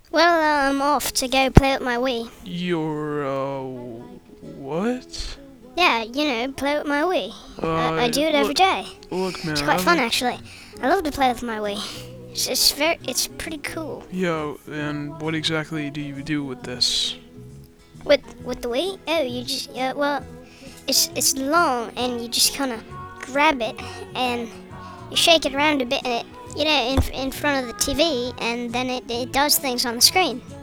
Well, I'm off to go play with my Wii. You're, what? Yeah, play with my Wii. I do it every Look, day. look, man, It's I quite fun, don't. actually. I love to play with my Wii. It's pretty cool. Yo, and what exactly do you do with this? With the Wii, oh, you just well, it's long and you just kind of grab it and you shake it around a bit and it in front of the TV and then it does things on the screen.